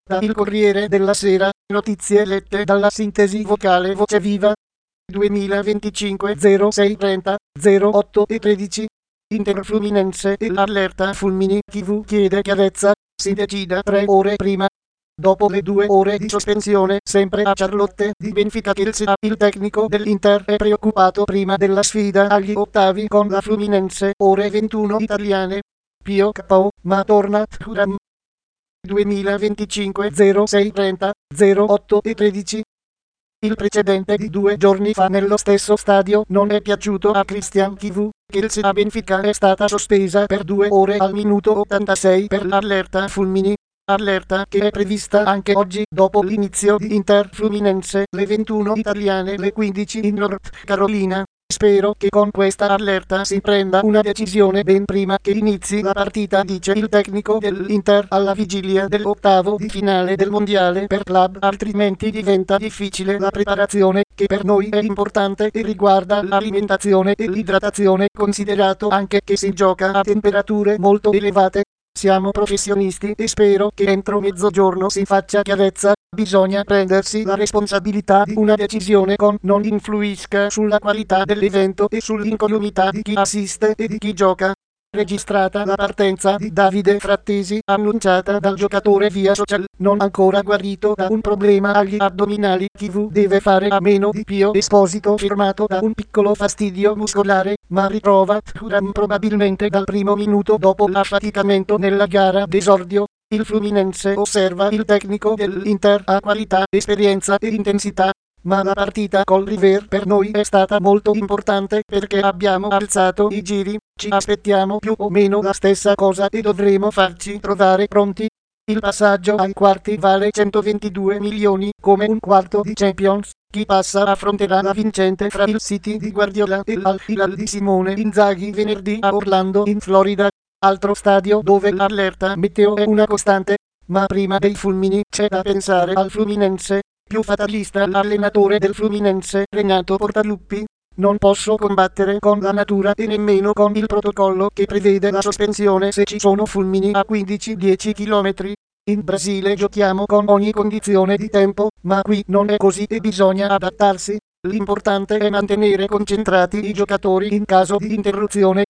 Da Il Corriere della Sera, notizie lette dalla sintesi vocale Voce Viva. 2025 0630 08 e 13. Inter Fluminense e l'allerta Fulmini TV chiede chiarezza, si decida 3 ore prima. Dopo le 2 ore di sospensione, sempre a Charlotte di Benfica Chelsea, il tecnico dell'Inter è preoccupato prima della sfida agli ottavi con la Fluminense, ore 21 italiane. Pio KO, ma torna Thuram. 2025 0630 08 e 13. Il precedente di 2 giorni fa nello stesso stadio non è piaciuto a Christian Chivu. Chelsea a Benfica è stata sospesa per 2 ore al minuto 86 per l'allerta Fulmini. Allerta che è prevista anche oggi dopo l'inizio di Inter Fluminense, le 21 italiane, le 15 in North Carolina. Spero che con questa allerta si prenda una decisione ben prima che inizi la partita, dice il tecnico dell'Inter alla vigilia dell'ottavo di finale del mondiale per club, altrimenti diventa difficile la preparazione, che per noi è importante e riguarda l'alimentazione e l'idratazione, considerato anche che si gioca a temperature molto elevate. Siamo professionisti e spero che entro mezzogiorno si faccia chiarezza. Bisogna prendersi la responsabilità di una decisione che non influisca sulla qualità dell'evento e sull'incolumità di chi assiste e di chi gioca. Registrata la partenza di Davide Frattesi, annunciata dal giocatore via social, non ancora guarito da un problema agli addominali. TV deve fare a meno di Pio Esposito, firmato da un piccolo fastidio muscolare, ma ritrova Thuram probabilmente dal primo minuto dopo l'affaticamento nella gara d'esordio. Il Fluminense, osserva il tecnico dell'Inter, ha qualità, esperienza e intensità. Ma la partita col River per noi è stata molto importante perché abbiamo alzato i giri, ci aspettiamo più o meno la stessa cosa e dovremo farci trovare pronti. Il passaggio ai quarti vale 122 milioni, come un quarto di Champions. Chi passa affronterà la vincente fra il City di Guardiola e l'Al-Hilal di Simone Inzaghi venerdì a Orlando in Florida, altro stadio dove l'allerta meteo è una costante. Ma prima dei fulmini c'è da pensare al Fluminense. Più fatalista l'allenatore del Fluminense, Renato Portaluppi. Non posso combattere con la natura e nemmeno con il protocollo che prevede la sospensione se ci sono fulmini a 15-10 km. In Brasile giochiamo con ogni condizione di tempo, ma qui non è così e bisogna adattarsi. L'importante è mantenere concentrati i giocatori in caso di interruzione.